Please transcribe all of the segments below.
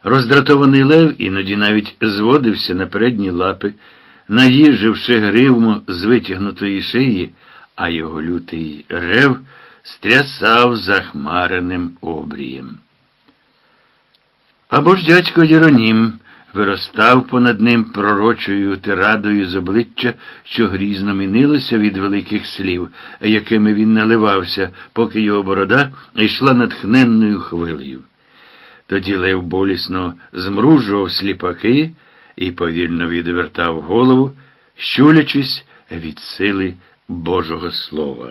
Роздратований лев іноді навіть зводився на передні лапи, наїждживши гривму з витягнутої шиї, а його лютий рев стрясав захмареним обрієм. Або ж дядько Єронім виростав понад ним пророчою тирадою з обличчя, що грізно мінилося від великих слів, якими він наливався, поки його борода йшла натхненною хвилею. Тоді лев болісно змружував сліпаки і повільно відвертав голову, щулячись від сили Божого Слова.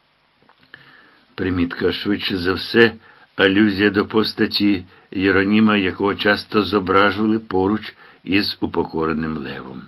Примітка, швидше за все, алюзія до постаті Єроніма, якого часто зображували поруч із упокореним левом.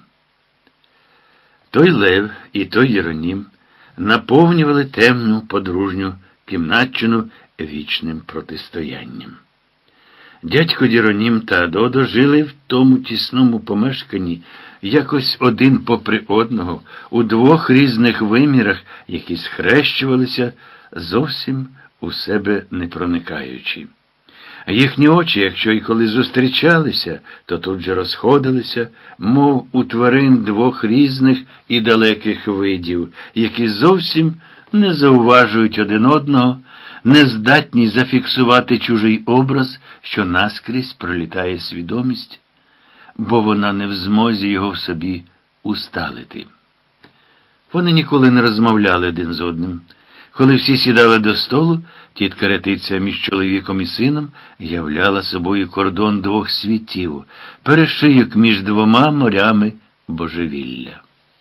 Той лев і той Єронім наповнювали темну подружню кімнатчину вічним протистоянням. Дядько Єронім та Додо жили в тому тісному помешканні якось один попри одного, у двох різних вимірах, які схрещувалися, зовсім у себе не проникаючи. Їхні очі, якщо і коли зустрічалися, то тут же розходилися, мов у тварин двох різних і далеких видів, які зовсім не зауважують один одного, не здатні зафіксувати чужий образ, що наскрізь пролітає свідомість, бо вона не в змозі його в собі усталити. Вони ніколи не розмовляли один з одним. Коли всі сідали до столу, тітка Ретиця між чоловіком і сином являла собою кордон двох світів, перешийок між двома морями божевілля.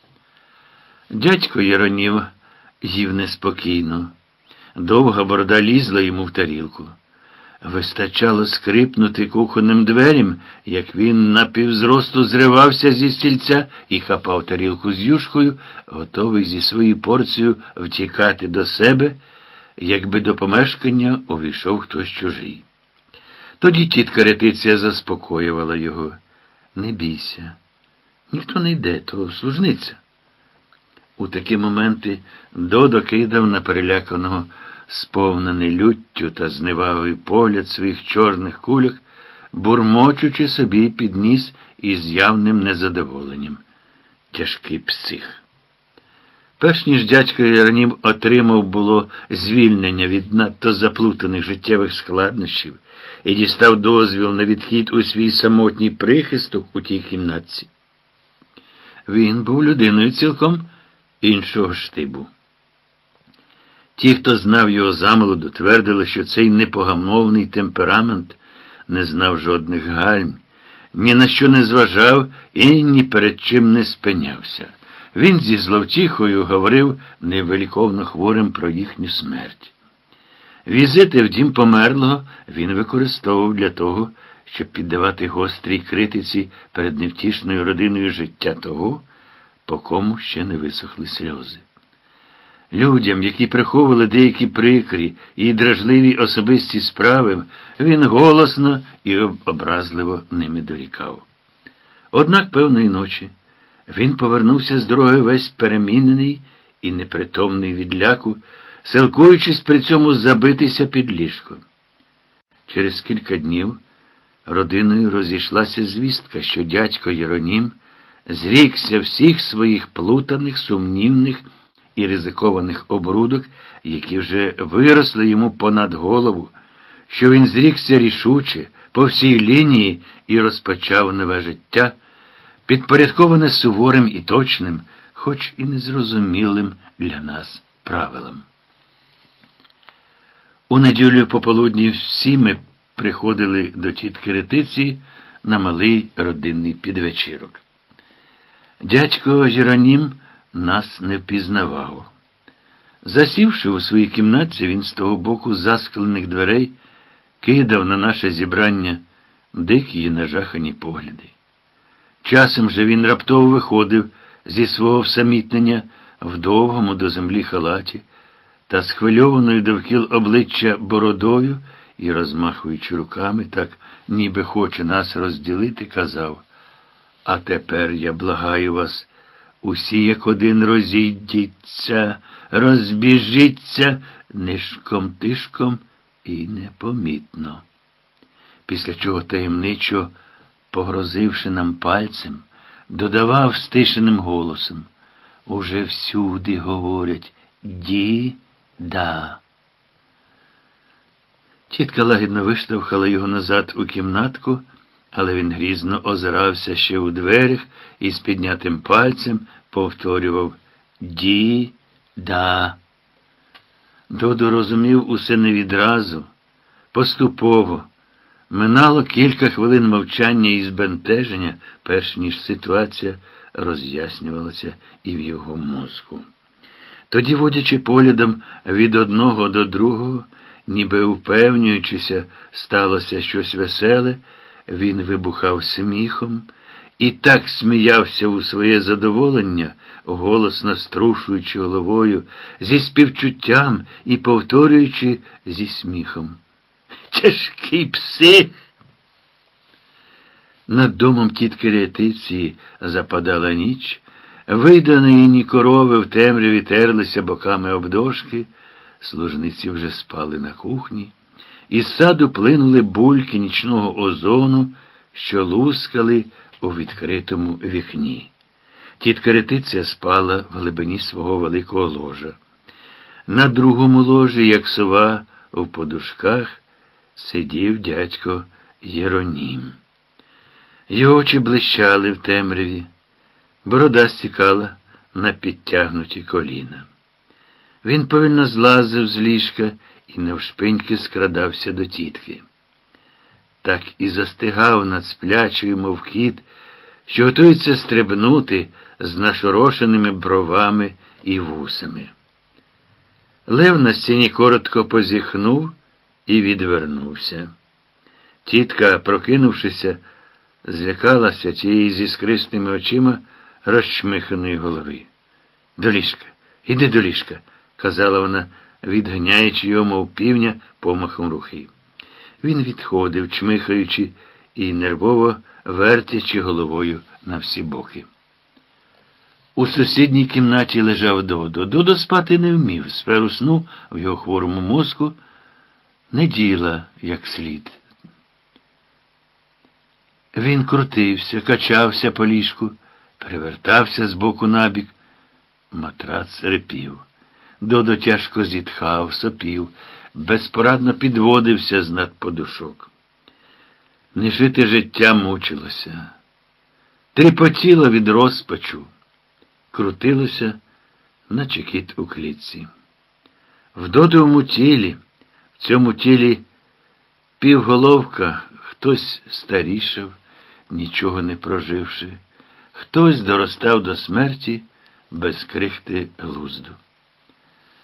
Дядько Єронів їв неспокійно. Довга борода лізла йому в тарілку. Вистачало скрипнути кухонним дверям, як він напівзросту зривався зі стільця і хапав тарілку з юшкою, готовий зі своєю порцією втікати до себе, якби до помешкання увійшов хтось чужий. Тоді тітка Ретиця заспокоювала його. «Не бійся, ніхто не йде, то служниця». У такі моменти Додо кидав на переляканого, сповнений люттю та зневагою погляд своїх чорних кульок, бурмочучи собі під ніс із явним незадоволенням. Тяжкий псих. Перш ніж дядько Єронім отримав було звільнення від надто заплутаних життєвих складнощів і дістав дозвіл на відхід у свій самотній прихисток у тій кімнатці. Він був людиною цілком іншого штибу. Ті, хто знав його замолоду, твердили, що цей непогамовний темперамент не знав жодних гальм, ні на що не зважав і ні перед чим не спинявся. Він зі зловтіхою говорив невиліковно хворим про їхню смерть. Візити в дім померлого він використовував для того, щоб піддавати гострій критиці перед невтішною родиною життя того, по кому ще не висохли сльози. Людям, які приховували деякі прикрі і дражливі особисті справи, він голосно і образливо ними дорікав. Однак певної ночі він повернувся з дороги весь перемінений і непритомний від ляку, силкуючись при цьому забитися під ліжко. Через кілька днів родиною розійшлася звістка, що дядько Єронім зрікся всіх своїх плутаних, сумнівних і ризикованих обрудок, які вже виросли йому понад голову, що він зрікся рішуче, по всій лінії і розпочав нове життя, підпорядковане суворим і точним, хоч і незрозумілим для нас правилам. У неділю пополудні всі ми приходили до тітки Ретиці на малий родинний підвечірок. Дядько Єронім нас не впізнавав. Засівши у своїй кімнаті, він з того боку засклених дверей кидав на наше зібрання дикі і нажахані погляди. Часом же він раптово виходив зі свого всамітнення в довгому до землі халаті та схвильованою довкіл обличчя бородою і, розмахуючи руками, так ніби хоче нас розділити, казав: «А тепер я благаю вас, усі як один розійдіться, розбіжіться нишком-тишком і непомітно». після чого таємничо, погрозивши нам пальцем, додавав стишеним голосом: «Уже всюди говорять ді-да». Тітка лагідно виштовхала його назад у кімнатку, але він грізно озирався ще у дверях і з піднятим пальцем повторював «ді-да». Додо розумів усе не відразу, поступово. Минало кілька хвилин мовчання і збентеження, перш ніж ситуація роз'яснювалася і в його мозку. Тоді, водячи поглядом від одного до другого, ніби впевнюючися, сталося щось веселе, він вибухав сміхом і так сміявся у своє задоволення, голосно струшуючи головою, зі співчуттям і повторюючи зі сміхом: «Тяжкі пси!» Над домом тітки Летиції западала ніч, видані корови в темряві терлися боками об дошки, служниці вже спали на кухні, із саду плинули бульки нічного озону, що лускали у відкритому вікні. Тітка Летиція спала в глибині свого великого ложа. На другому ложі, як сова в подушках, сидів дядько Єронім. Його очі блищали в темряві, борода стікала на підтягнуті коліна. Він повільно злазив з ліжка і навшпиньки скрадався до тітки. Так і застигав над сплячою, мов кіт, що готується стрибнути з нашорошеними бровами і вусами. Лев на стіні коротко позіхнув і відвернувся. Тітка, прокинувшися, злякалася тієї зі скрисними очима розчмиханої голови. «До ліжка, іди до ліжка», – казала вона, відганяючи його, мов півня, помахом руки. Він відходив, чмихаючи і нервово вертячи головою на всі боки. У сусідній кімнаті лежав Додо. Додо спати не вмів, сферу сну в його хворому мозку не діла як слід. Він крутився, качався по ліжку, перевертався з боку на бік. Матрац репів. Додо тяжко зітхав, сопів, безпорадно підводився з-над подушок. Нежите життя мучилося. Тріпотіло від розпачу. Крутилося, наче кіт у клітці. В Додовому тілі, в цьому тілі півголовка, хтось старішав, нічого не проживши, хтось доростав до смерті без крихти глузду.